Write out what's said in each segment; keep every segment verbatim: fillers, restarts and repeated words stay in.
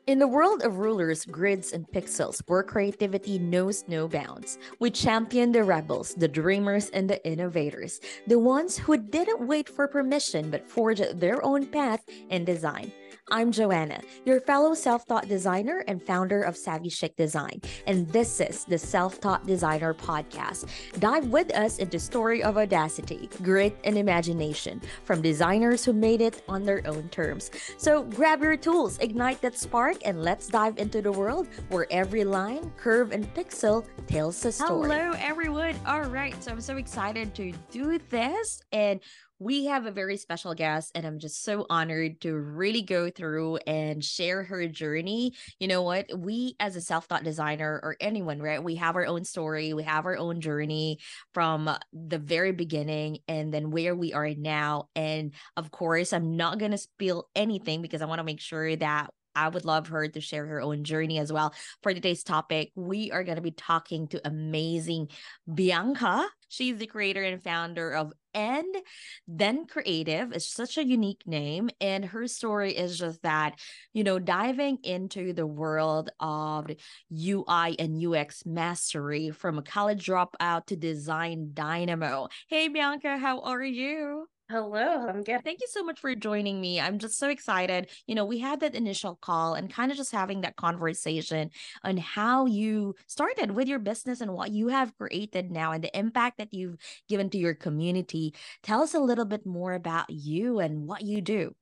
In the world of rulers, grids, and pixels, where creativity knows no bounds, we champion the rebels, the dreamers, and the innovators, the ones who didn't wait for permission but forged their own path in design. I'm Joanna, your fellow self taught designer and founder of Savvy Chic Design, and this is the Self Taught Designer Podcast. Dive with us into story of audacity, grit, and imagination from designers who made it on their own terms. So grab your tools, ignite that spark, and let's dive into the world where every line, curve, and pixel tells a story. Hello, everyone. All right. So I'm so excited to do this. And we have a very special guest, and I'm just so honored to really go through and share her journey. You know what? We, as a self taught designer or anyone, right? We have our own story, we have our own journey from the very beginning and then where we are now. And of course, I'm not going to spill anything because I want to make sure that I would love her to share her own journey as well. For today's topic, we are going to be talking to amazing Bianca. She's the creator and founder of And Then Creative. It's such a unique name. And her story is just that, you know, diving into the world of U I and U X mastery from a college dropout to design dynamo. Hey, Bianca, how are you? Hello, I'm good. Thank you so much for joining me. I'm just so excited. You know, we had that initial call and kind of just having that conversation on how you started with your business and what you have created now and the impact that you've given to your community. Tell us a little bit more about you and what you do.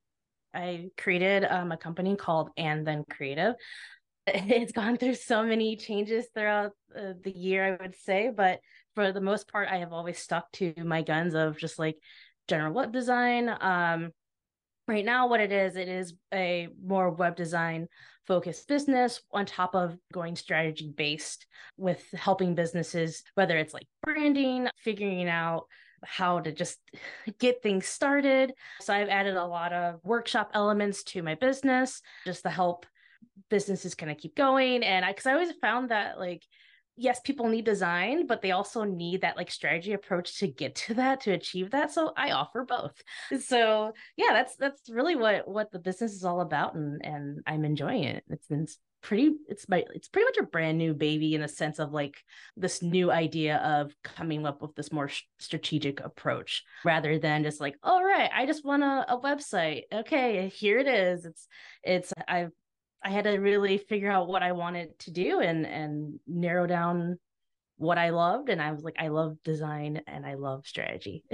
I created um, a company called And Then Creative. It's gone through so many changes throughout uh, the year, I would say, but for the most part, I have always stuck to my guns of just like general web design. Um, right now, what it is, it is a more web design focused business on top of going strategy based with helping businesses, whether it's like branding, figuring out how to just get things started. So I've added a lot of workshop elements to my business just to help businesses kind of keep going. And I, because I always found that like, yes, people need design, but they also need that like strategy approach to get to that, to achieve that. So I offer both. So yeah, that's that's really what what the business is all about, and and I'm enjoying it. It's it's pretty it's my it's pretty much a brand new baby in a sense of like this new idea of coming up with this more sh- strategic approach rather than just like, all right, I just want a, a website. Okay, here it is. It's it's I've I had to really figure out what I wanted to do and and narrow down what I loved. And I was like, I love design and I love strategy.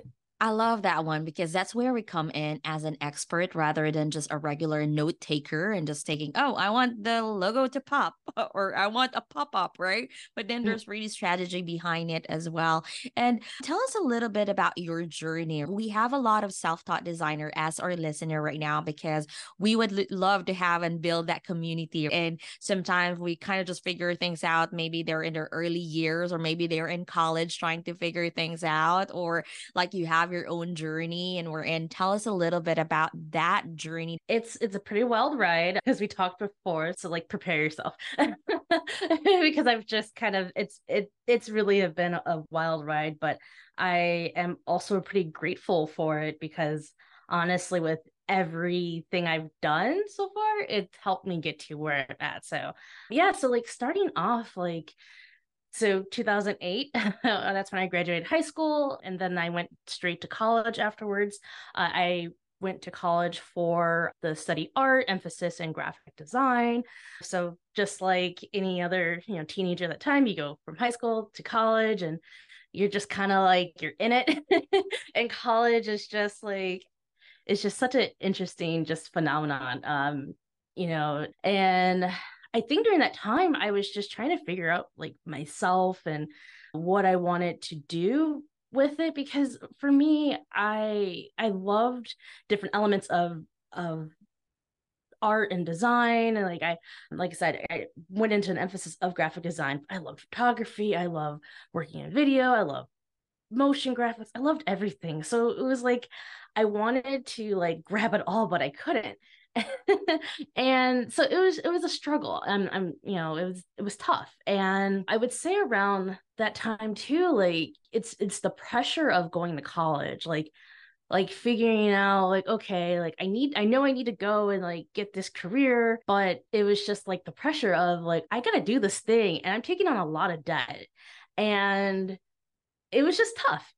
I love that one because that's where we come in as an expert rather than just a regular note taker and just taking, oh, I want the logo to pop or I want a pop up, right? But then there's really strategy behind it as well. And tell us a little bit about your journey. We have a lot of self taught designer as our listener right now because we would l- love to have and build that community. And sometimes we kind of just figure things out. Maybe they're in their early years or maybe they're in college trying to figure things out, or like you have your own journey and we're in. Tell us a little bit about that journey. It's it's a pretty wild ride as we talked before. So like prepare yourself. Because I've just kind of it's it it's really have been a wild ride, but I am also pretty grateful for it because honestly with everything I've done so far, it's helped me get to where I'm at. So yeah, so like starting off like so two thousand eight, that's when I graduated high school, and then I went straight to college afterwards. Uh, I went to college for the study art, emphasis in graphic design. So just like any other, you know, teenager at that time, you go from high school to college, and you're just kind of like you're in it. And college is just like it's just such an interesting just phenomenon. Um, you know, and I think during that time I was just trying to figure out like myself and what I wanted to do with it because for me I I loved different elements of of art and design and like I like I said I went into an emphasis of graphic design. I love photography, I love working in video, I love motion graphics. I loved everything. So it was like I wanted to like grab it all, but I couldn't. And so it was it was a struggle. And I'm, you know, it was it was tough. And I would say around that time too, like it's it's the pressure of going to college. Like like figuring out like, okay, like I need, I know I need to go and like get this career, but it was just like the pressure of like, I gotta do this thing and I'm taking on a lot of debt. And it was just tough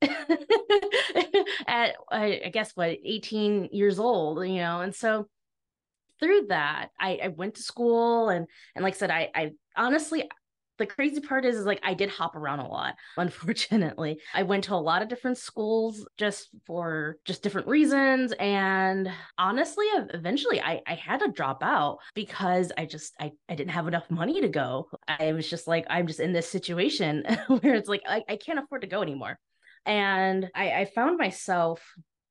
at, I, I guess, what, eighteen years old, you know? And so through that, I, I went to school and, and like I said, I, I honestly, the crazy part is, is like I did hop around a lot. Unfortunately, I went to a lot of different schools just for just different reasons. And honestly, eventually I, I had to drop out because I just, I, I didn't have enough money to go. I was just like, I'm just in this situation where it's like, I, I can't afford to go anymore. And I, I found myself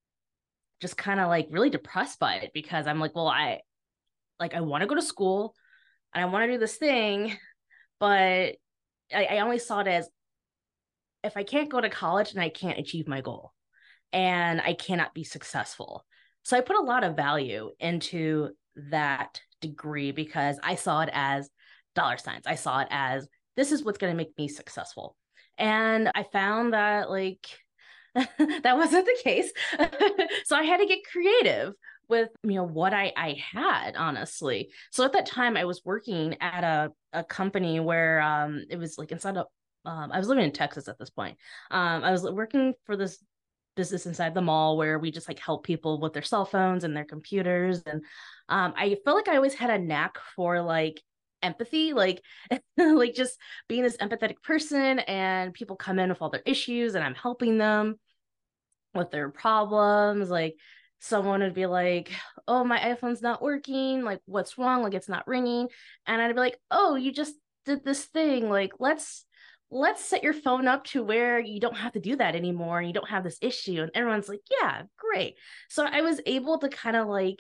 just kind of like really depressed by it because I'm like, well, I, like, I want to go to school and I want to do this thing, but I, I only saw it as if I can't go to college and I can't achieve my goal and I cannot be successful. So I put a lot of value into that degree because I saw it as dollar signs. I saw it as this is what's going to make me successful. And I found that like that wasn't the case. So I had to get creative with, you know, what I, I had, honestly. So at that time I was working at a, a company where um it was like inside of um I was living in Texas at this point. Um I was working for this business inside the mall where we just like help people with their cell phones and their computers. And um I felt like I always had a knack for like empathy, like like just being this empathetic person, and people come in with all their issues and I'm helping them with their problems. Like someone would be like, oh, my iPhone's not working, like what's wrong, like it's not ringing, and I'd be like, oh, you just did this thing, like let's let's set your phone up to where you don't have to do that anymore and you don't have this issue. And everyone's like, yeah, great. So I was able to kind of like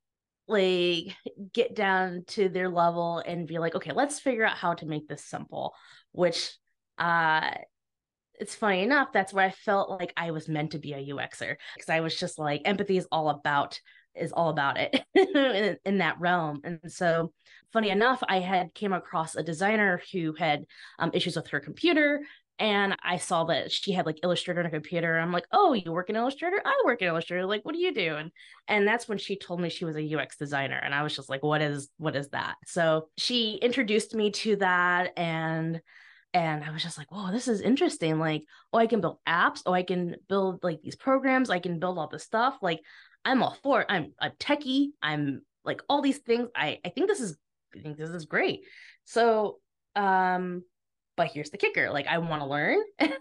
like get down to their level and be like, okay, let's figure out how to make this simple. Which uh it's funny enough, that's where I felt like I was meant to be a U Xer, because I was just like, empathy is all about is all about it in, in that realm. And so funny enough, I had came across a designer who had um, issues with her computer, and I saw that she had like Illustrator on her computer. I'm like, oh, you work in Illustrator? I work in Illustrator. Like, what do you do? And and that's when she told me she was a U X designer, and I was just like, what is what is that? So she introduced me to that, and and I was just like, whoa, this is interesting. Like, oh, I can build apps. Oh, I can build like these programs. I can build all this stuff. Like, I'm all for it. I'm a techie. I'm like all these things. I, I think this is, I think this is great. So, um, but here's the kicker. Like, I want to learn.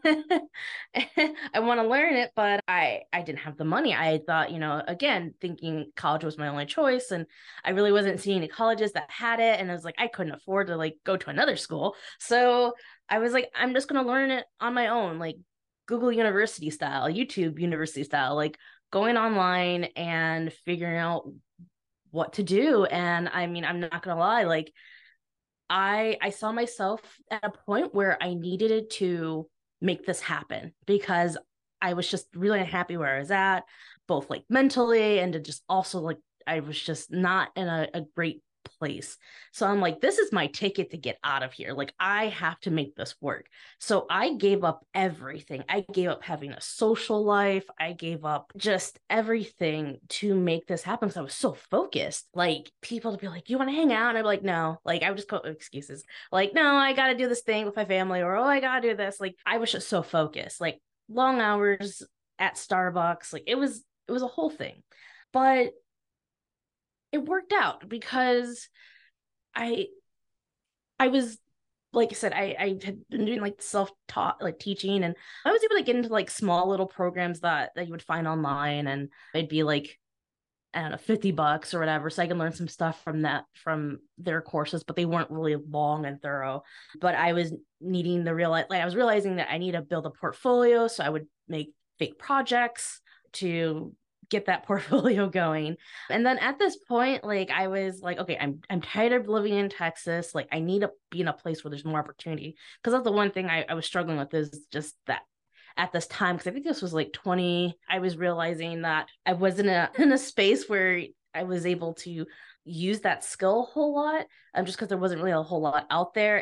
I want to learn it, but I, I didn't have the money. I thought, you know, again, thinking college was my only choice. And I really wasn't seeing any colleges that had it. And I was like, I couldn't afford to like go to another school. So I was like, I'm just going to learn it on my own, like Google University style, YouTube University style, like going online and figuring out what to do. And I mean, I'm not going to lie, like I I saw myself at a point where I needed to make this happen because I was just really unhappy where I was at, both like mentally and to just also like I was just not in a, a great place. So I'm like, this is my ticket to get out of here. Like, I have to make this work. So I gave up everything. I gave up having a social life. I gave up just everything to make this happen because I was so focused. Like, people to be like, you want to hang out? And I'm like, no. Like, I would just go excuses. Like, no, I got to do this thing with my family, or, oh, I got to do this. Like, I was just so focused. Like, long hours at Starbucks. Like, it was, it was a whole thing. But it worked out because I I was, like I said, I, I had been doing like self-taught like teaching, and I was able to get into like small little programs that that you would find online, and it'd be like, I don't know, fifty bucks or whatever. So I can learn some stuff from that, from their courses, but they weren't really long and thorough. But I was needing the real, like I was realizing that I need to build a portfolio. So I would make fake projects to get that portfolio going. And then at this point, like I was like, okay, I'm I'm tired of living in Texas. Like I need to be in a place where there's more opportunity. Because that's the one thing I, I was struggling with, is just that at this time, because I think this was like twenty, I was realizing that I was in a in a space where I was able to use that skill a whole lot, um, just because there wasn't really a whole lot out there, and that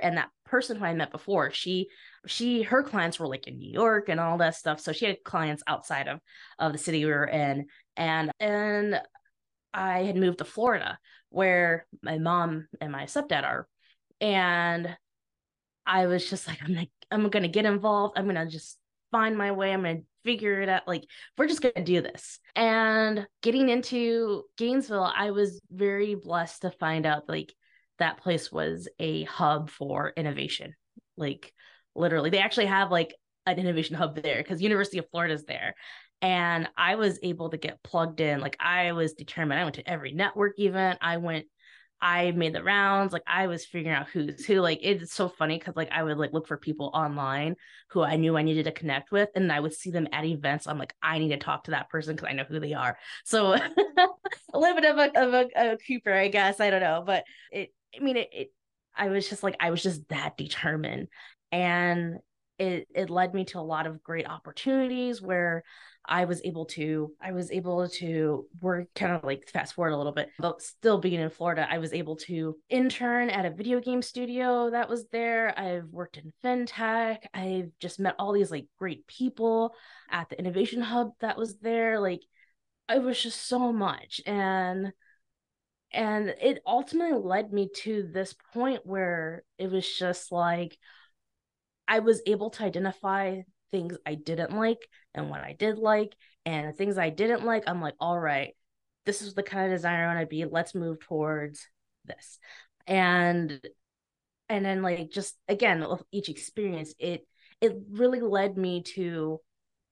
person who I met before, she she her clients were like in New York and all that stuff. So she had clients outside of of the city we were in. And and I had moved to Florida where my mom and my stepdad are. And I was just like, I'm like, I'm gonna get involved. I'm gonna just find my way. I'm gonna figure it out. Like, we're just gonna do this. And getting into Gainesville, I was very blessed to find out like that place was a hub for innovation. Like, literally, they actually have like an innovation hub there because University of Florida is there. And I was able to get plugged in. Like, I was determined. I went to every network event. I went I made the rounds. Like, I was figuring out who's who. Like, it's so funny because like I would like look for people online who I knew I needed to connect with, and I would see them at events. I'm like, I need to talk to that person because I know who they are. So a little bit of a of a, a creeper, I guess. I don't know, but it. I mean, it, it. I was just like I was just that determined, and it it led me to a lot of great opportunities where I was able to I was able to work, kind of like fast forward a little bit, but still being in Florida, I was able to intern at a video game studio that was there. I've worked in fintech. I've just met all these like great people at the innovation hub that was there. Like, it was just so much. And and it ultimately led me to this point where it was just like I was able to identify things I didn't like and what I did like, and the things I didn't like, I'm like, all right, this is the kind of designer I want to be. Let's move towards this. And and then like just again with each experience, it it really led me to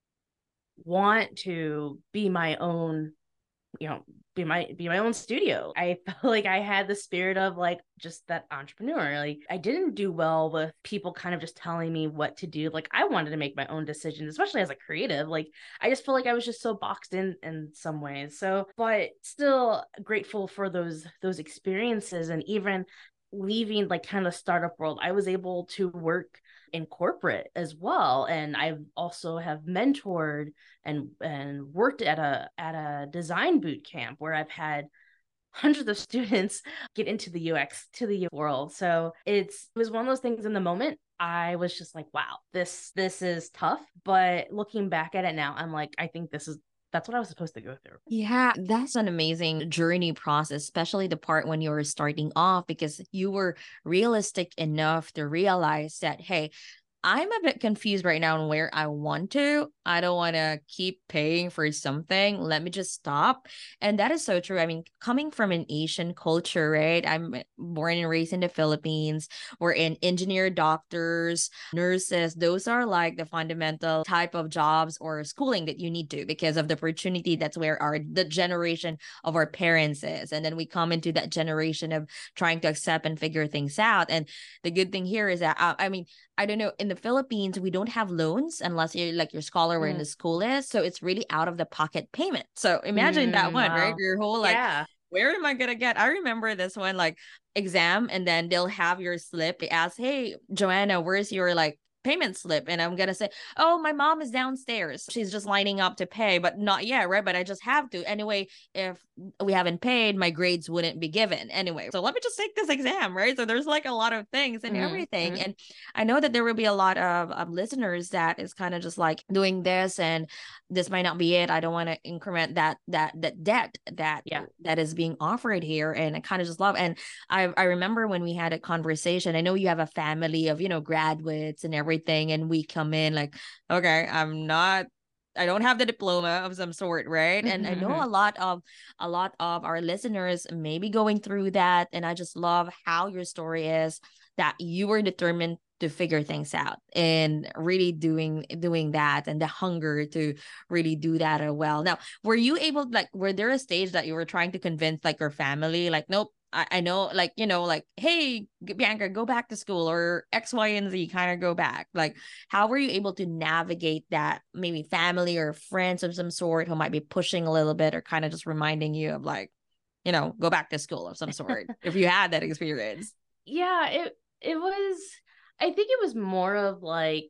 want to be my own, you know, be my be my own studio. I felt like I had the spirit of like just that entrepreneur. Like, I didn't do well with people kind of just telling me what to do. Like, I wanted to make my own decisions, especially as a creative. Like, I just feel like I was just so boxed in in some ways. So, but still grateful for those those experiences. And even leaving like kind of startup world, I was able to work in corporate as well. And I've also have mentored and and worked at a at a design boot camp where I've had hundreds of students get into the U X to the world. So it's it was one of those things. In the moment, I was just like, wow, this this is tough. But looking back at it now, I'm like, I think this is that's what I was supposed to go through. Yeah, that's an amazing journey process, especially the part when you were starting off, because you were realistic enough to realize that, hey, I'm a bit confused right now on where I want to. I don't want to keep paying for something. Let me just stop. And that is so true. I mean, coming from an Asian culture, right? I'm born and raised in the Philippines. We're in engineer, doctors, nurses. Those are like the fundamental type of jobs or schooling that you need to because of the opportunity. That's where our the generation of our parents is. And then we come into that generation of trying to accept and figure things out. And the good thing here is that, uh, I mean, I don't know, in the Philippines, we don't have loans unless you're like your scholar where in Mm. the school is. So it's really out of the pocket payment. So imagine that Mm, one, right? wow. Your whole like, Yeah. where am I gonna get? I remember this one like exam, and then they'll have your slip. They ask, hey, Joanna, where's your like payment slip? And I'm gonna say, oh, my mom is downstairs. She's just lining up to pay, but not yet, right? But I just have to. Anyway, if we haven't paid, my grades wouldn't be given. Anyway, so let me just take this exam, right? So there's like a lot of things and Mm-hmm. everything. Mm-hmm. And I know that there will be a lot of um, listeners that is kind of just like doing this, and this might not be it. I don't want to increment that that that debt that Yeah. that is being offered here. And I kind of just love. And I I remember when we had a conversation. I know you have a family of, you know, graduates and everything, and we come in like, okay, I'm not I don't have the diploma of some sort, right? And I know Mm-hmm. a lot of a lot of our listeners may be going through that. And I just love how your story is that you were determined to figure things out and really doing doing that, and the hunger to really do that as well. Now, were you able, like, were there a stage that you were trying to convince like your family, like, nope, I, I know, like, you know, like, hey, Bianca, go back to school, or X, Y, and Z kind of go back? Like, how were you able to navigate that? Maybe family or friends of some sort who might be pushing a little bit or kind of just reminding you of like, you know, go back to school of some sort, if you had that experience. Yeah, it it was I think it was more of like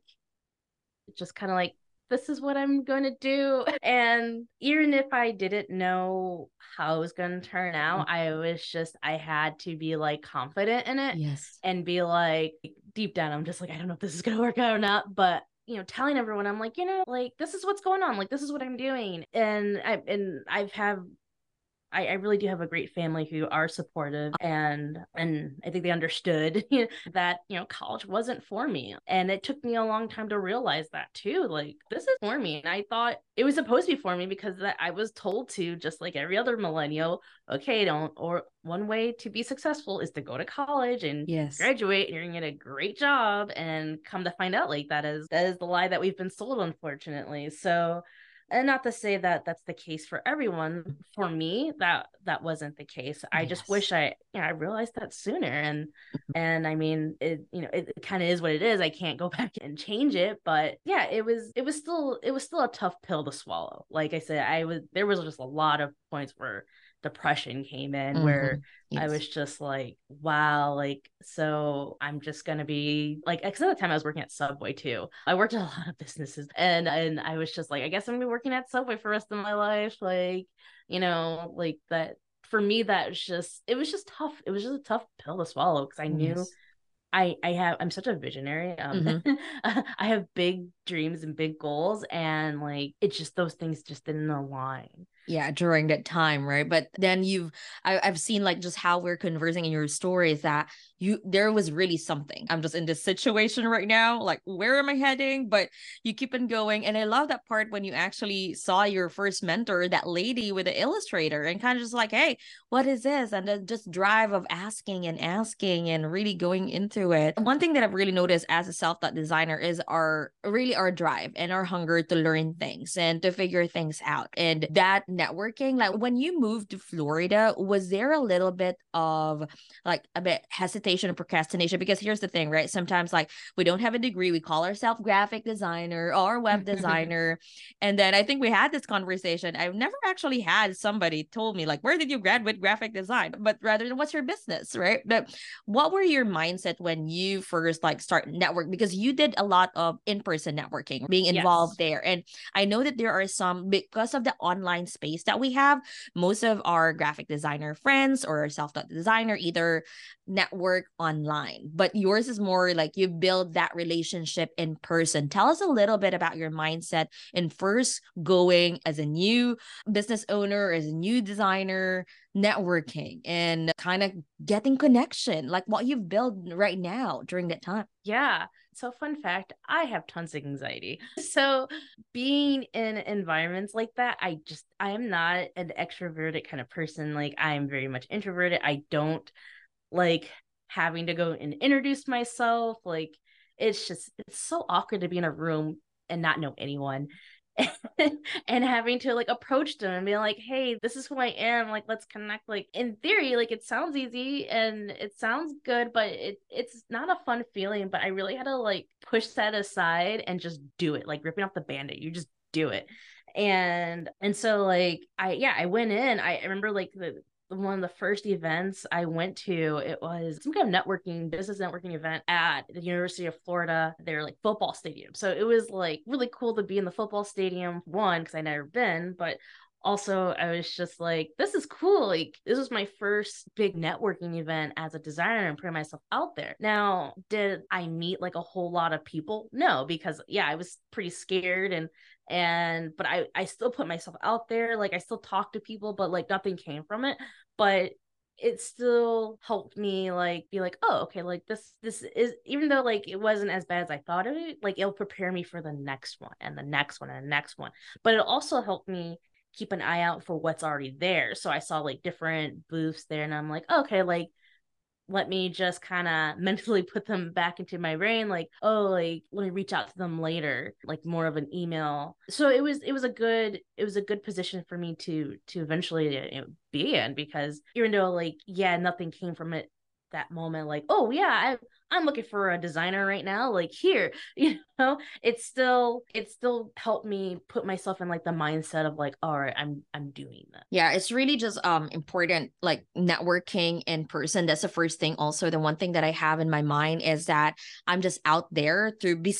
just kind of like, this is what I'm going to do. And even if I didn't know how it was going to turn out, I was just, I had to be like confident in it Yes. and be like, deep down, I'm just like, I don't know if this is gonna work out or not, but you know, telling everyone, I'm like, you know, like this is what's going on, like this is what I'm doing, and I and I've have I, I really do have a great family who are supportive, and and I think they understood that, you know, college wasn't for me. And it took me a long time to realize that too. Like, this is for me. And I thought it was supposed to be for me because that I was told to, just like every other millennial, okay, don't, or one way to be successful is to go to college and Yes. graduate, and you're gonna get a great job. And come to find out, like that is that is the lie that we've been sold, unfortunately. So, and not to say that that's the case for everyone. For me, that that wasn't the case. I Yes. just wish I, you know, I realized that sooner. And and I mean, it, you know, it, it kind of is what it is. I can't go back and change it. But yeah, it was it was still it was still a tough pill to swallow. Like I said, I was there was just a lot of points where depression came in, Mm-hmm. where Yes. I was just like, wow, like, so I'm just gonna be like, because at the time I was working at Subway too. I worked at a lot of businesses, and and I was just like, I guess I'm gonna be working at Subway for the rest of my life. Like, you know, like that for me, that was just it was just tough. It was just a tough pill to swallow because I knew Yes. I I have I'm such a visionary. Um, Mm-hmm. I have big dreams and big goals, and like it's just those things just didn't align. Yeah, during that time, right? But then you've I, I've seen like just how we're conversing in your stories that you there was really something. I'm just in this situation right now. Like, where am I heading? But you keep on going. And I love that part when you actually saw your first mentor, that lady with the illustrator, and kind of just like, hey, what is this? And then just drive of asking and asking and really going into it. One thing that I've really noticed as a self-taught designer is our really our drive and our hunger to learn things and to figure things out. And that networking, like when you moved to Florida, was there a little bit of like a bit hesitation or procrastination? Because here's the thing, right? Sometimes like we don't have a degree, we call ourselves graphic designer or web designer. And then I think we had this conversation. I've never actually had somebody told me like, where did you graduate graphic design? But rather than what's your business, right? But what were your mindset when you first like start network? Because you did a lot of in-person networking, being involved Yes. there. And I know that there are some, because of the online space that we have, most of our graphic designer friends or self-taught designer either network online, but yours is more like you build that relationship in person. Tell us a little bit about your mindset in first going as a new business owner, as a new designer, networking and kind of getting connection, like what you've built right now during that time. Yeah. So, fun fact, I have tons of anxiety. So, being in environments like that, I just, I am not an extroverted kind of person. Like, I am very much introverted. I don't like having to go and introduce myself. Like, it's just, it's so awkward to be in a room and not know anyone. And having to like approach them and be like, hey, this is who I am, like let's connect. Like in theory, like it sounds easy and it sounds good, but it it's not a fun feeling. But I really had to like push that aside and just do it, like ripping off the band-aid. You just do it. And and so like I yeah, I went in. I remember like the one of the first events I went to, it was some kind of networking, business networking event at the University of Florida, their like football stadium. So it was like really cool to be in the football stadium, one, because I never been, but also I was just like, this is cool. Like this was my first big networking event as a designer and putting myself out there. Now, did I meet like a whole lot of people? No, because yeah, I was pretty scared and and but I I still put myself out there. Like I still talked to people, but like nothing came from it. But it still helped me like be like, oh, okay, like this this is, even though like it wasn't as bad as I thought of it, like it'll prepare me for the next one and the next one and the next one. But it also helped me keep an eye out for what's already there. So I saw like different booths there and I'm like, okay, like let me just kind of mentally put them back into my brain, like, oh, like let me reach out to them later, like more of an email. So it was it was a good it was a good position for me to to eventually, you know, be in, because even though like yeah, nothing came from it that moment, like, oh yeah, I I'm looking for a designer right now, like here, you know, it's still it still helped me put myself in like the mindset of like, all right, I'm I'm doing that. Yeah, it's really just um important, like networking in person. That's the first thing. Also, the one thing that I have in my mind is that I'm just out there to be seen.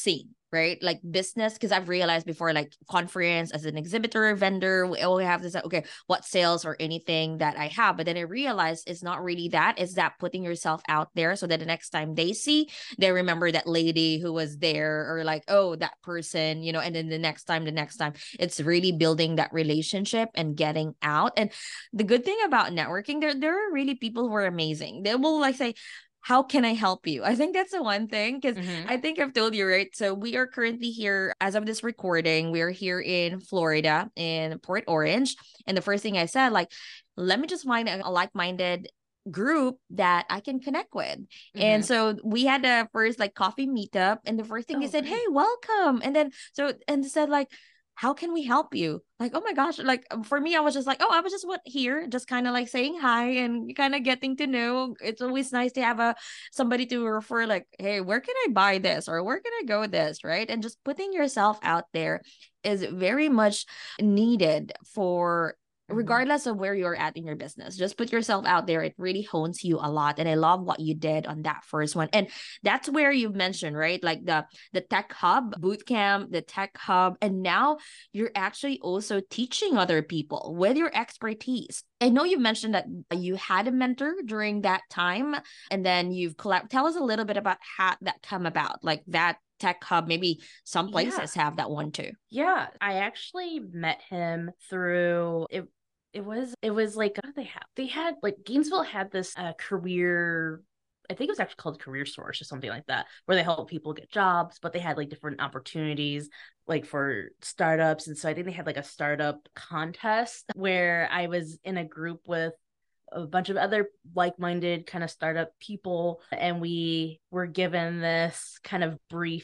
right? Like business, because I've realized before, like conference as an exhibitor, vendor, we all have this, okay, what sales or anything that I have. But then I realized it's not really that. It's that putting yourself out there so that the next time they see, they remember that lady who was there, or like, oh, that person, you know, and then the next time, the next time, it's really building that relationship and getting out. And the good thing about networking, there, there are really people who are amazing. They will like say, how can I help you? I think that's the one thing, because Mm-hmm. I think I've told you, right? So we are currently here as of this recording. We're here in Florida, in Port Orange. And the first thing I said, like, let me just find a, a like-minded group that I can connect with. And Mm-hmm. so we had a first like coffee meetup. And the first thing they Oh, said, hey, great. welcome. And then so and they said like, how can we help you? Like, oh my gosh, like um, for me, I was just like, oh, I was just what here, just kind of like saying hi and kind of getting to know. It's always nice to have a somebody to refer, like, hey, where can I buy this or where can I go with this, right? And just putting yourself out there is very much needed for Mm-hmm. regardless of where you're at in your business. Just put yourself out there. It really hones you a lot. And I love what you did on that first one. And that's where you mentioned, right? Like the the tech hub boot camp, the tech hub, and now you're actually also teaching other people with your expertise. I know you mentioned that you had a mentor during that time, and then you've collab. Tell us a little bit about how that come about, like that tech hub. Maybe some Yeah. places have that one too. Yeah. I actually met him through it. It was it was like, what did they have? They had like Gainesville had this uh, career, I think it was actually called Career Source or something like that, where they help people get jobs, but they had like different opportunities like for startups. And so I think they had like a startup contest where I was in a group with a bunch of other like-minded kind of startup people, and we were given this kind of brief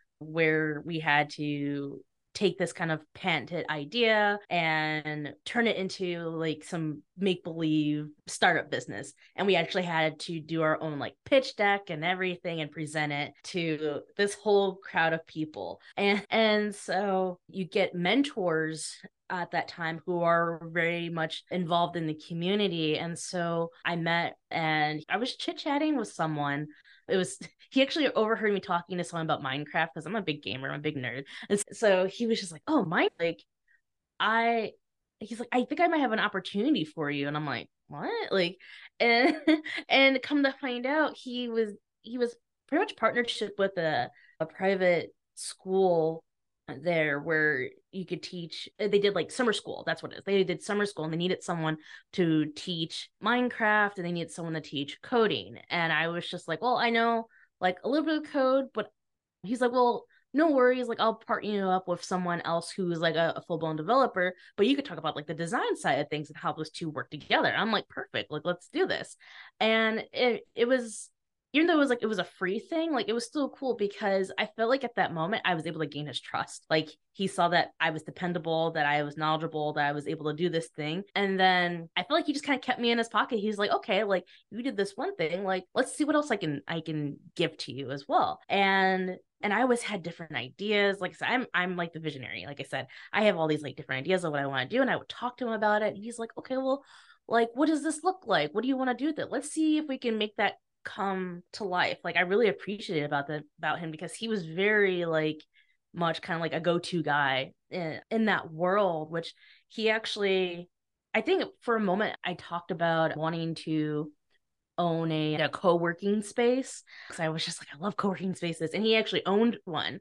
where we had to take this kind of patented idea and turn it into like some make believe startup business. And we actually had to do our own like pitch deck and everything and present it to this whole crowd of people. And and so you get mentors at that time who are very much involved in the community. And so I met and I was chit-chatting with someone. It was he actually overheard me talking to someone about Minecraft because I'm a big gamer, I'm a big nerd. And so he was just like, oh, mine, like I he's like, I think I might have an opportunity for you. And I'm like, what? Like, and and come to find out he was he was pretty much partnership with a, a private school there where you could teach. They did like summer school, that's what it is. They did summer school and they needed someone to teach Minecraft and they needed someone to teach coding. And I was just like, well, I know like a little bit of code, but he's like, well, no worries, like I'll partner you up with someone else who's like a, a full-blown developer, but you could talk about like the design side of things and how those two work together. I'm like, perfect, like let's do this. And it it was, even though it was like it was a free thing, like it was still cool because I felt like at that moment I was able to gain his trust. Like he saw that I was dependable, that I was knowledgeable, that I was able to do this thing. And then I feel like he just kind of kept me in his pocket. He's like, okay, like you did this one thing, like let's see what else I can I can give to you as well. And and I always had different ideas. Like I said, I'm I'm like the visionary. Like I said, I have all these like different ideas of what I want to do, and I would talk to him about it. And he's like, okay, well, like what does this look like? What do you want to do with it? Let's see if we can make that come to life. Like I really appreciated about that about him because he was very like much kind of like a go-to guy in, in that world, which he actually, I think for a moment I talked about wanting to own a, a co-working space because I was just like, I love co-working spaces, and he actually owned one.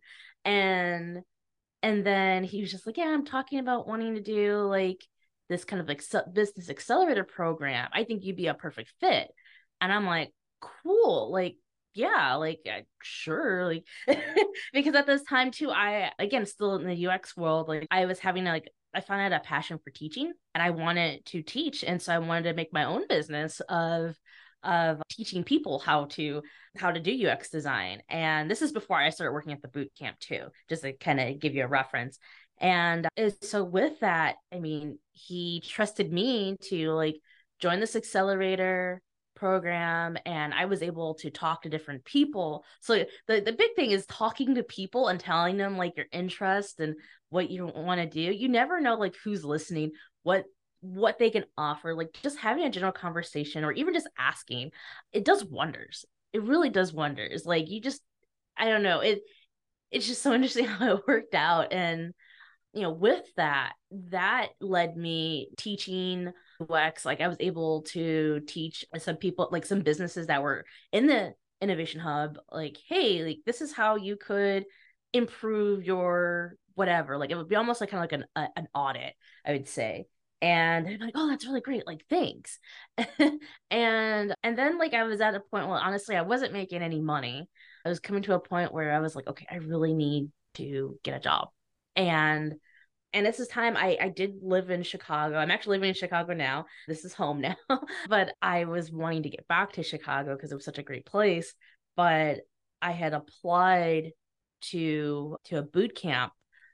and and then he was just like, yeah, I'm talking about wanting to do like this kind of like business accelerator program. I think you'd be a perfect fit. And I'm like, cool, like yeah, like uh, sure, like because at this time too, I again still in the U X world, like I was having like I found out a passion for teaching and I wanted to teach, and so I wanted to make my own business of of teaching people how to how to do U X design. And this is before I started working at the boot camp too, just to kind of give you a reference. And so with that, I mean, he trusted me to like join this accelerator program, and I was able to talk to different people. So the, the big thing is talking to people and telling them like your interest and what you want to do. You never know like who's listening, what what they can offer. Like just having a general conversation or even just asking, it does wonders. It really does wonders. Like you just, I don't know, it it's just so interesting how it worked out. And you know, with that, that led me teaching U X. Like I was able to teach some people, like some businesses that were in the Innovation Hub, like, hey, like this is how you could improve your whatever. Like it would be almost like kind of like an a, an audit, I would say. And they'd be like, oh, that's really great. Like, thanks. and and then like I was at a point, well, honestly, I wasn't making any money. I was coming to a point where I was like, okay, I really need to get a job. And and this is time I, I did live in Chicago. I'm actually living in Chicago now. This is home now. But I was wanting to get back to Chicago because it was such a great place. But I had applied to to a boot camp,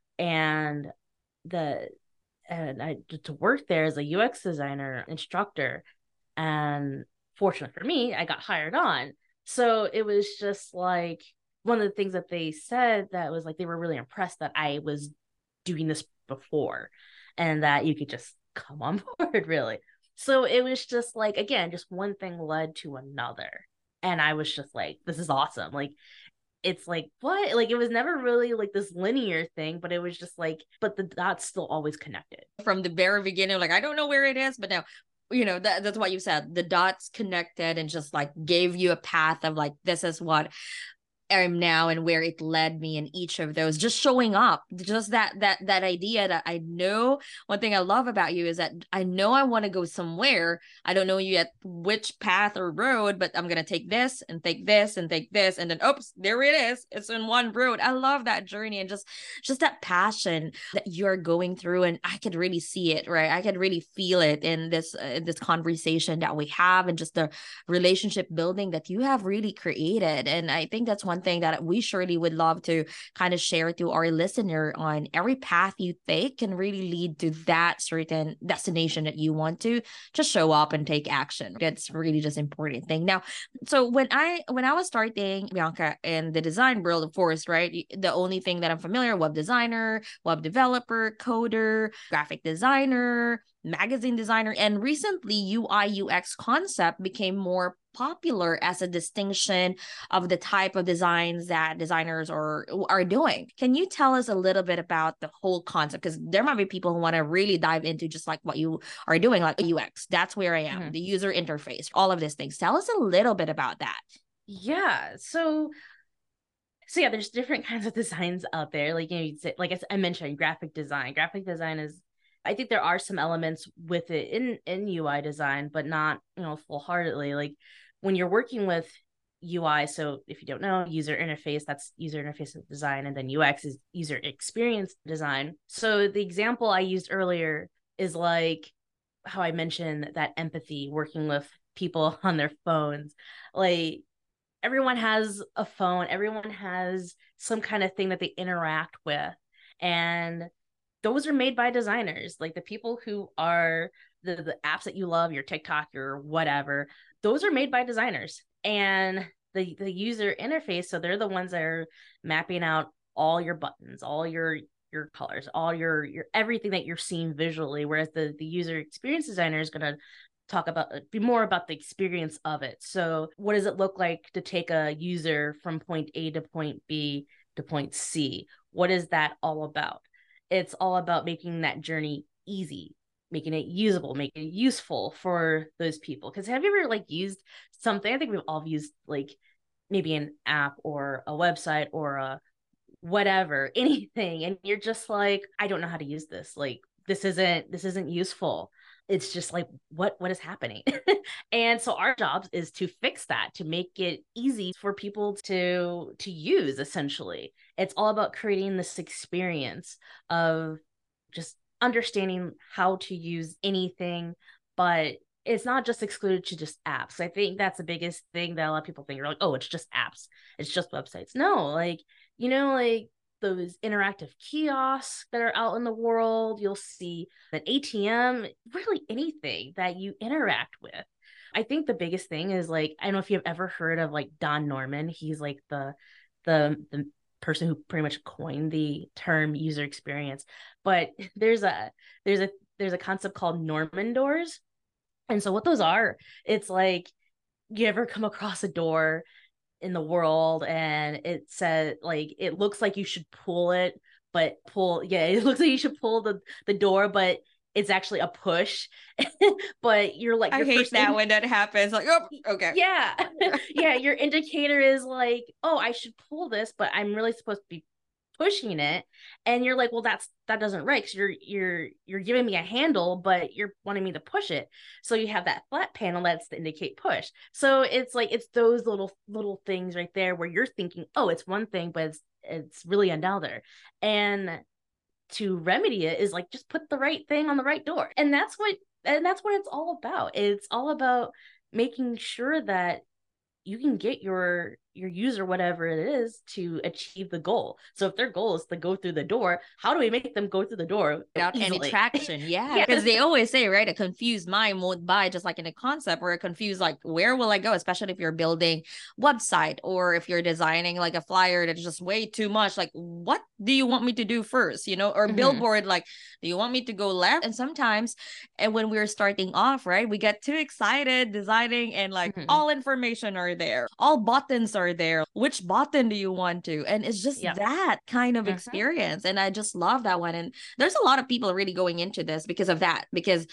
and the and I to work there as a U X designer instructor. And fortunately for me, I got hired on. So it was just like one of the things that they said that was like they were really impressed that I was doing this before and that you could just come on board, really. So it was just like, again, just one thing led to another. And I was just like, this is awesome. Like, it's like, what? Like, it was never really like this linear thing, but it was just like, but the dots still always connected. From the very beginning, like, I don't know where it is, but now, you know, that, that's what you said. The dots connected and just like gave you a path of like, this is what am now and where it led me in each of those, just showing up, just that that that idea that I know. One thing I love about you is that I know I want to go somewhere. I don't know yet which path or road, but I'm gonna take this and take this and take this, and then oops, there it is, it's in one road. I love that journey and just just that passion that you're going through, and I could really see it, right? I could really feel it in this uh, this conversation that we have, and just the relationship building that you have really created. And I think that's one thing that we surely would love to kind of share to our listener on. Every path you take can really lead to that certain destination that you want to just show up and take action. That's really just important thing. Now, so when I when I was starting, Bianca, in the design world, of course, right, the only thing that I'm familiar, web designer, web developer, coder, graphic designer, magazine designer, and recently U I U X concept became more popular as a distinction of the type of designs that designers are are doing. Can you tell us a little bit about the whole concept? Because there might be people who want to really dive into just like what you are doing, like U X. That's where I am, mm-hmm. the user interface, all of these things. Tell us a little bit about that. Yeah. So So yeah, there's different kinds of designs out there. Like, you know, you'd say, like I mentioned, graphic design. Graphic design is, I think there are some elements with it in, in U I design, but not, you know, full-heartedly. Like when you're working with U I, so if you don't know, user interface, that's user interface design, and then U X is user experience design. So the example I used earlier is like how I mentioned that empathy, working with people on their phones. Like, everyone has a phone, everyone has some kind of thing that they interact with. And those are made by designers. Like the people who are the, the apps that you love, your TikTok, your whatever, those are made by designers. And the, the user interface, so they're the ones that are mapping out all your buttons, all your your colors, all your your everything that you're seeing visually. Whereas the, the user experience designer is going to talk about be more about the experience of it. So what does it look like to take a user from point A to point B to point C? What is that all about? It's all about making that journey easy, making it usable, making it useful for those people. Because have you ever like used something? I think we've all used like maybe an app or a website or a whatever, anything, and you're just like, I don't know how to use this. Like this isn't this isn't useful. It's just like, what what is happening? And so our job is to fix that, to make it easy for people to to use. Essentially, it's all about creating this experience of just understanding how to use anything, but it's not just excluded to just apps. I think that's the biggest thing that a lot of people think. You're like, oh, it's just apps, it's just websites. No, like, you know, like those interactive kiosks that are out in the world. You'll see an A T M, really anything that you interact with. I think the biggest thing is like, I don't know if you've ever heard of like Don Norman. He's like the the the person who pretty much coined the term user experience. But there's a there's a there's a concept called Norman doors. And so what those are, it's like, you ever come across a door, in the world, and it said like it looks like you should pull it, but pull yeah, it looks like you should pull the the door, but it's actually a push. But you're like I your hate first that in- when that happens. Like, oh, okay. yeah. Yeah, your indicator is like, oh, I should pull this, but I'm really supposed to be pushing it. And you're like, well, that's that doesn't right, because you're you're you're giving me a handle, but you're wanting me to push it. So you have that flat panel that's to indicate push. So it's like it's those little little things right there where you're thinking, oh, it's one thing, but it's it's really another. And to remedy it is like just put the right thing on the right door. And that's what and that's what it's all about. It's all about making sure that you can get your your user whatever it is to achieve the goal. So if their goal is to go through the door, how do we make them go through the door Without any easily? traction? Yeah, Yeah. because they always say, right, a confused mind won't buy, just like in a concept, or a confused like, where will I go? Especially if you're building website, or if you're designing like a flyer that's just way too much. Like, what do you want me to do first? You know, or Mhm. billboard, like, do you want me to go left? And sometimes, and when we're starting off, right, we get too excited designing, and like Mhm. all information are there, all buttons are there. Which button do you want to? And it's just Yep. that kind of Mhm. experience. And I just love that one. And there's a lot of people really going into this because of that. Because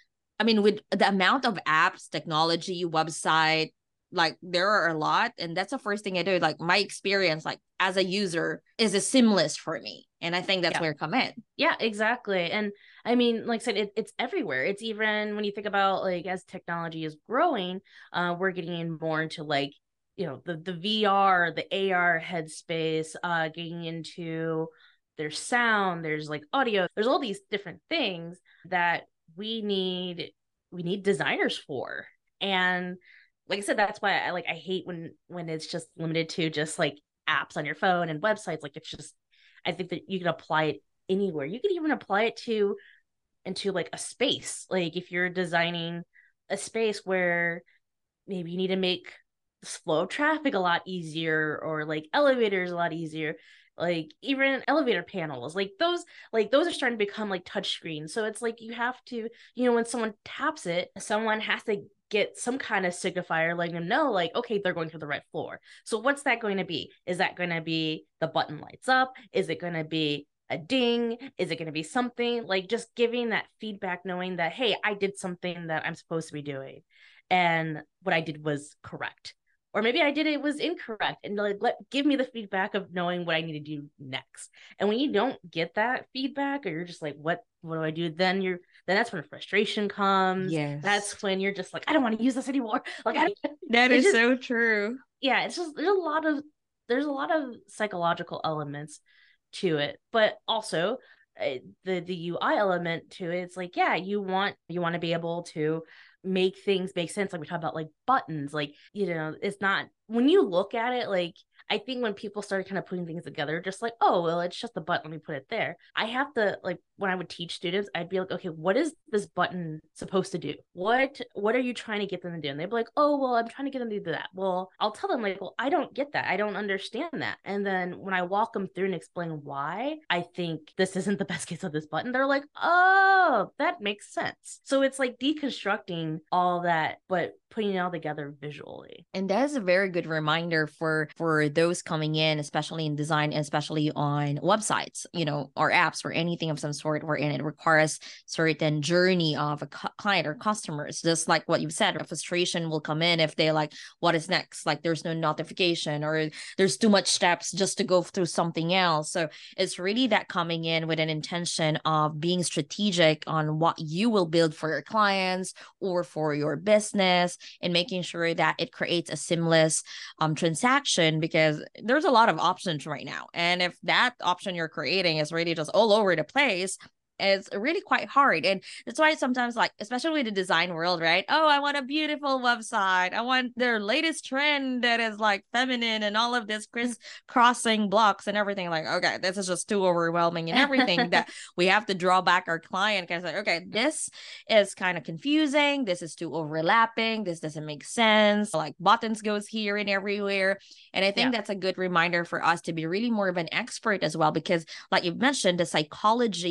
I mean, with the amount of apps, technology, website, like there are a lot. And that's the first thing I do. Like my experience, like as a user, is a seamless for me. And I think that's Yeah. where it come in. Yeah, exactly. And I mean, like I said, it, it's everywhere. It's even when you think about like as technology is growing, uh, we're getting in more into like, you know, the the V R, the A R headspace, uh, getting into there's sound, there's like audio, there's all these different things that we need we need designers for. And like I said, that's why I like I hate when when it's just limited to just like apps on your phone and websites. Like it's just I think that you can apply it anywhere. You can even apply it to into like a space. Like if you're designing a space where maybe you need to make the flow of traffic a lot easier, or like elevators a lot easier, like even elevator panels, like those like those are starting to become like touch screens. So it's like you have to, you know, when someone taps it, someone has to get some kind of signifier letting them know like, okay, they're going to the right floor. So what's that going to be? Is that going to be the button lights up? Is it going to be a ding? Is it going to be something like just giving that feedback, knowing that, hey, I did something that I'm supposed to be doing, and what I did was correct, or maybe I did it was incorrect, and like let give me the feedback of knowing what I need to do next. And when you don't get that feedback, or you're just like, what what do I do? Then you're then that's when frustration comes. Yes. That's when you're just like, I don't want to use this anymore. Like I That it's is just- so true. yeah, it's just there's a lot of there's a lot of psychological elements to it, but also uh, the the U I element to it. It's like, yeah, you want you want to be able to make things make sense. Like we talk about like buttons, like, you know, it's not when you look at it, like I think when people started kind of putting things together, just like, oh, well, it's just a button, let me put it there. I have to like when I would teach students, I'd be like, okay, what is this button supposed to do? What what are you trying to get them to do? And they'd be like, oh, well, I'm trying to get them to do that. Well, I'll tell them like, well, I don't get that. I don't understand that. And then when I walk them through and explain why I think this isn't the best case of this button, they're like, oh, that makes sense. So it's like deconstructing all that, but putting it all together visually. And that is a very good reminder for for those coming in, especially in design, and especially on websites, you know, or apps or anything of some sort, wherein it requires certain journey of a cu- client or customers. Just like what you've said, a frustration will come in if they like, what is next? Like there's no notification, or there's too much steps just to go through something else. So it's really that coming in with an intention of being strategic on what you will build for your clients or for your business, and making sure that it creates a seamless um, transaction, because there's a lot of options right now. And if that option you're creating is really just all over the place, it's really quite hard. And that's why sometimes, like, especially in the design world, right? Oh, I want a beautiful website. I want their latest trend that is like feminine and all of this criss crossing blocks and everything. Like, okay, this is just too overwhelming and everything that we have to draw back our client. Because like, okay, this is kind of confusing. This is too overlapping. This doesn't make sense. Like buttons goes here and everywhere. And I think Yeah. that's a good reminder for us to be really more of an expert as well, because like you mentioned, the psychology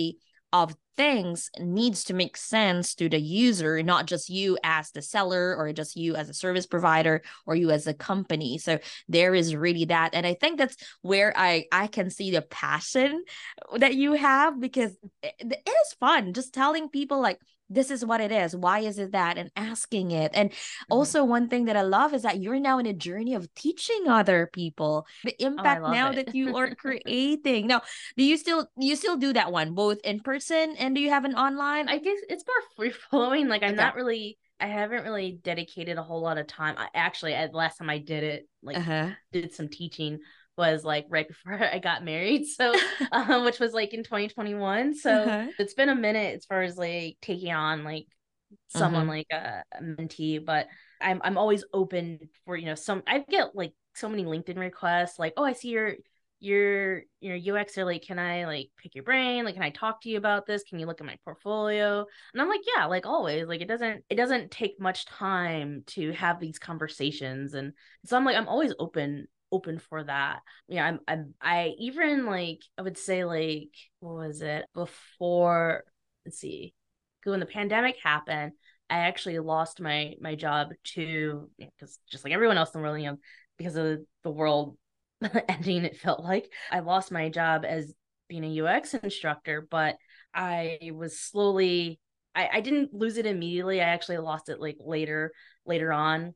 of things needs to make sense to the user, not just you as the seller or just you as a service provider or you as a company. So there is really that. And I think that's where I, I can see the passion that you have, because it, it is fun just telling people like, this is what it is. Why is it that? And asking it. And also, one thing that I love is that you're now in a journey of teaching other people the Oh, I impact love now it. that you are creating. Now, do you still you still do that one both in person, and do you have an online? I guess it's more free flowing. Like I'm Okay. not really, I haven't really dedicated a whole lot of time. I actually, I, last time I did it, like Uh-huh. did some teaching was like right before I got married. So, um, which was like in twenty twenty-one. So Uh-huh. it's been a minute as far as like taking on like someone Mm-hmm. like a, a mentee, but I'm I'm always open for, you know, some I get like so many LinkedIn requests like, oh, I see your your your U X are like, can I like pick your brain? Like, can I talk to you about this? Can you look at my portfolio? And I'm like, yeah, like always. Like it doesn't it doesn't take much time to have these conversations. And so I'm like, I'm always open open for that. Yeah, I'm I'm I even like I would say like what was it before let's see when the pandemic happened, I actually lost my my job to because just like everyone else in the world, you know, because of the world ending, it felt like I lost my job as being a U X instructor, but I was slowly I, I didn't lose it immediately. I actually lost it like later later on.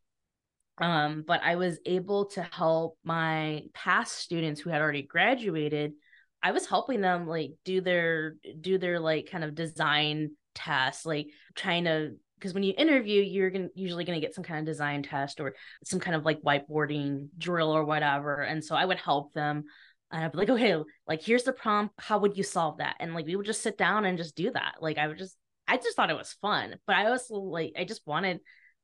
Um, but I was able to help my past students who had already graduated. I was helping them like do their do their like kind of design tasks, like trying to because when you interview, you're gonna usually gonna get some kind of design test or some kind of like whiteboarding drill or whatever. And so I would help them. And I'd be like, okay, like here's the prompt. How would you solve that? And like we would just sit down and just do that. Like I would just I just thought it was fun. But I also like I just wanted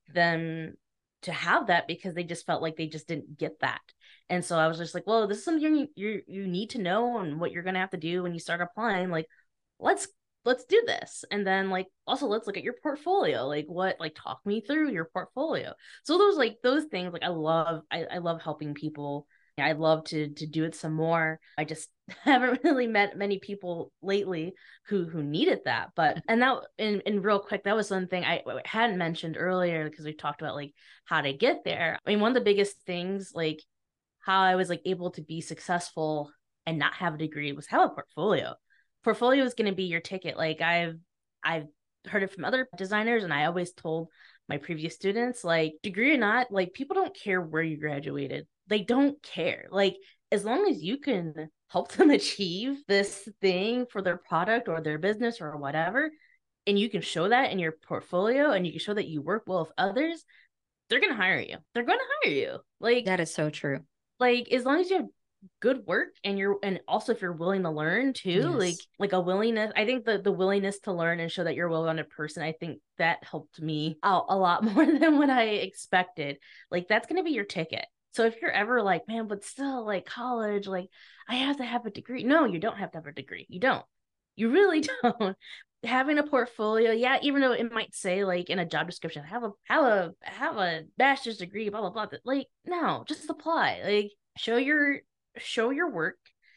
them to have that because they just felt like they just didn't get that. And so I was just like, well, this is something you you you need to know and what you're gonna have to do when you start applying. Like, let's let's do this. And then like also let's look at your portfolio. Like what like talk me through your portfolio. So those like those things like I love I, I love helping people. I'd love to to do it some more. I just haven't really met many people lately who who needed that. But and that and, and real quick, that was one thing I hadn't mentioned earlier because we talked about like how to get there. I mean, one of the biggest things, like how I was like able to be successful and not have a degree was have a portfolio. Portfolio is going to be your ticket. Like I've I've heard it from other designers, and I always told my previous students, like degree or not, like people don't care where you graduated. They don't care. Like as long as you can help them achieve this thing for their product or their business or whatever, and you can show that in your portfolio and you can show that you work well with others, they're going to hire you. They're going to hire you. Like, That is so true. like as long as you have good work and you're and also if you're willing to learn too, like Yes. like a willingness. I think the the willingness to learn and show that you're a well-rounded person, I think that helped me out a lot more than what I expected. Like that's going to be your ticket. So if you're ever like, man, but still like college, like I have to have a degree. No, you don't have to have a degree. You don't. You really don't. Having a portfolio, yeah, even though it might say like in a job description, have a have a have a bachelor's degree, blah blah blah. Like, no, just apply. Like show your show your work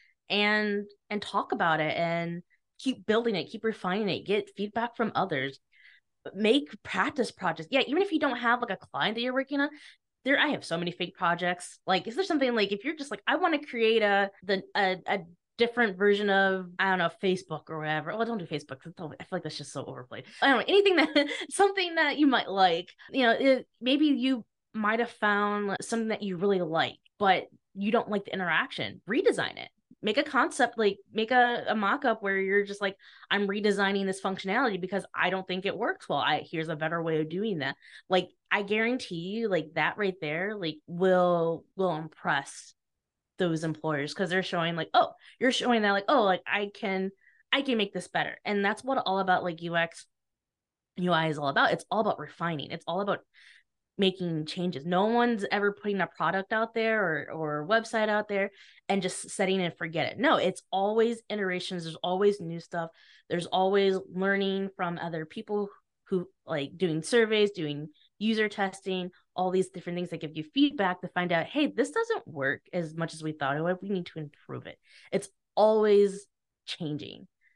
and and talk about it and keep building it, keep refining it, get feedback from others, make practice projects. Yeah, even if you don't have like a client that you're working on, there I have so many fake projects. Like, is there something like if you're just like, I want to create a the a, a different version of I don't know Facebook or whatever. Well, don't do Facebook. I feel like that's just so overplayed. I don't know anything that something that you might like. You know, it, maybe you might have found something that you really like, but you don't like the interaction. Redesign it. Make a concept, like make a, a mock-up where you're just like, I'm redesigning this functionality because I don't think it works well. I here's a better way of doing that. Like I guarantee you, like that right there, like will will impress those employers because they're showing like, oh, you're showing that like, oh, like I can I can make this better. And that's what all about like U X U I is all about. It's all about refining. It's all about making changes. No one's ever putting a product out there or or website out there and just setting it and forget it. No, it's always iterations. There's always new stuff. There's always learning from other people who like doing surveys, doing user testing, all these different things that give you feedback to find out, hey, this doesn't work as much as we thought it would. We need to improve it. It's always changing.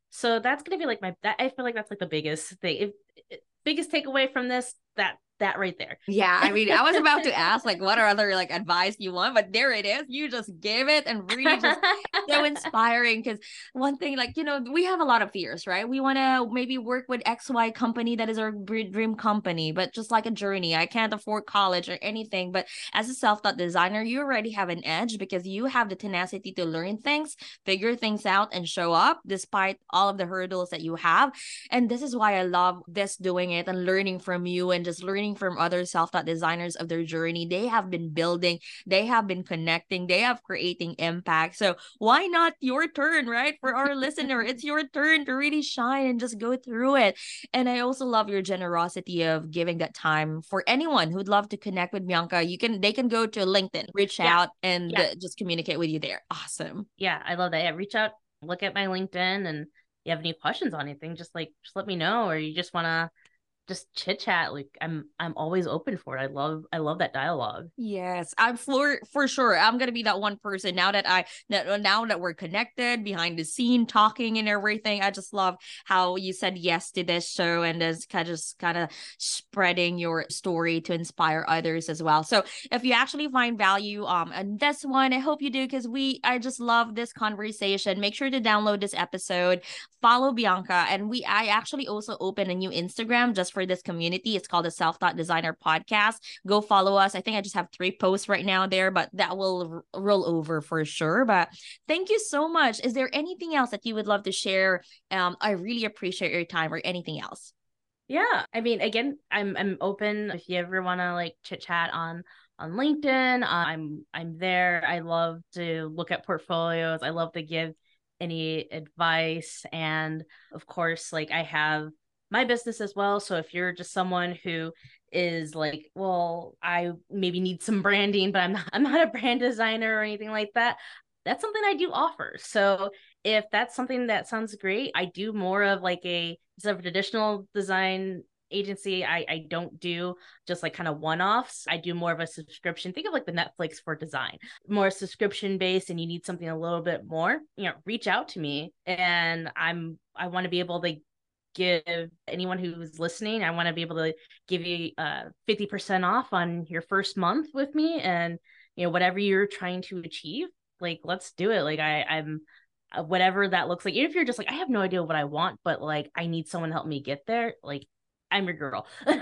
So that's gonna be like my that I feel like that's like the biggest thing. If, if biggest takeaway from this, that that right there. Yeah, I mean, I was about to ask like what are other like advice you want, but there it is. You just gave it, and really just so inspiring. Because one thing, like, you know, we have a lot of fears, right? We want to maybe work with X Y company that is our dream company, but just like a journey, I can't afford college or anything. But as a self-taught designer, you already have an edge because you have the tenacity to learn things, figure things out, and show up despite all of the hurdles that you have. And this is why I love this, doing it and learning from you and just learning from other self-taught designers of their journey. They have been building, they have been connecting, they have creating impact. So why not your turn, right? For our listener, it's your turn to really shine and just go through it. And I also love your generosity of giving that time for anyone who'd love to connect with Bianca. You can, they can go to LinkedIn, reach yeah. out and yeah. just communicate with you there. Awesome. Yeah, I love that. Yeah, reach out, look at my LinkedIn, and you have any questions on anything, just like just let me know, or you just want to just chit chat. Like I'm I'm always open for it. I love I love that dialogue. Yes, I'm for for sure. I'm gonna be that one person now that I that now that we're connected behind the scene, talking and everything. I just love how you said yes to this show and is kind of just kind of spreading your story to inspire others as well. So if you actually find value um in this one, I hope you do, because we I just love this conversation. Make sure to download this episode, follow Bianca, and we I actually also open a new Instagram just for for this community. It's called the Self-Taught Designer Podcast. Go follow us. I think I just have three posts right now there, but that will r- roll over for sure. But thank you so much. Is there anything else that you would love to share? Um, I really appreciate your time, or anything else. Yeah, I mean, again, I'm I'm open if you ever want to like chit chat on on LinkedIn. Uh, I'm I'm there. I love to look at portfolios. I love to give any advice, and of course, like I have my business as well. So if you're just someone who is like, well, I maybe need some branding, but I'm not, I'm not a brand designer or anything like that, that's something I do offer. So if that's something that sounds great, I do more of like a, instead of a traditional design agency, I, I don't do just like kind of one-offs. I do more of a subscription. Think of like the Netflix for design, more subscription based, and you need something a little bit more, you know, reach out to me. And I'm, I want to be able to give anyone who's listening, I want to be able to give you uh fifty percent off on your first month with me, and you know, whatever you're trying to achieve, like let's do it. Like I I'm uh, whatever that looks like. Even if you're just like, I have no idea what I want, but like I need someone to help me get there, like I'm your girl.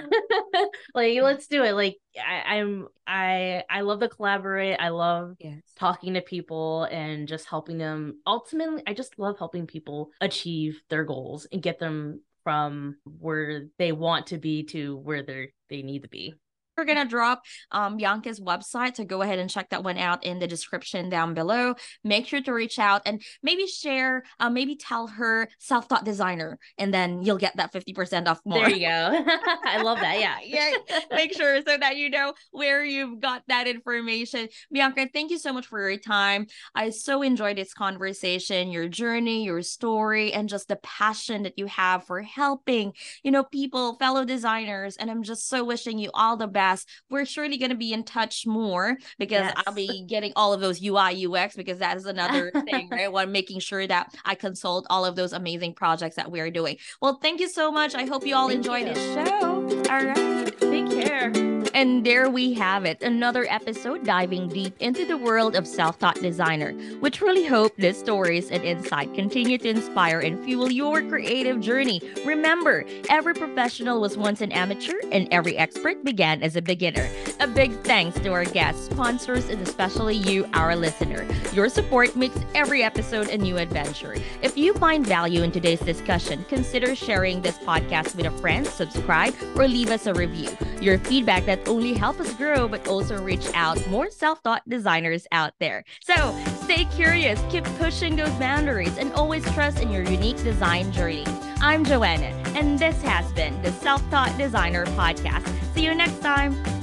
Like let's do it. Like I, I'm I I love to collaborate. I love yes. talking to people and just helping them. Ultimately, I just love helping people achieve their goals and get them from where they want to be to where they they need to be. We're going to drop um, Bianca's website, so go ahead and check that one out in the description down below. Make sure to reach out and maybe share, uh, maybe tell her self-taught designer, and then you'll get that fifty percent off more. There you go. I love that. Yeah. Yeah. Make sure so that you know where you've got that information. Bianca, thank you so much for your time. I so enjoyed this conversation, your journey, your story, and just the passion that you have for helping, you know, people, fellow designers. And I'm just so wishing you all the best. We're surely going to be in touch more, because yes. I'll be getting all of those U I U X, because that is another thing, right? While making sure that I consult all of those amazing projects that we're doing. Well, thank you so much. I hope you all thank enjoyed you. This show. All right. Take care. And there we have it, another episode diving deep into the world of self-taught designer. We truly hope these stories and insight continue to inspire and fuel your creative journey. Remember, every professional was once an amateur, and every expert began as a beginner. A big thanks to our guests, sponsors, and especially you, our listener. Your support makes every episode a new adventure. If you find value in today's discussion, consider sharing this podcast with a friend, subscribe, or leave us a review. Your feedback that only help us grow, but also reach out more self-taught designers out there. So stay curious, keep pushing those boundaries, and always trust in your unique design journey. I'm Joanna, and this has been the Self-Taught Designer Podcast. See you next time.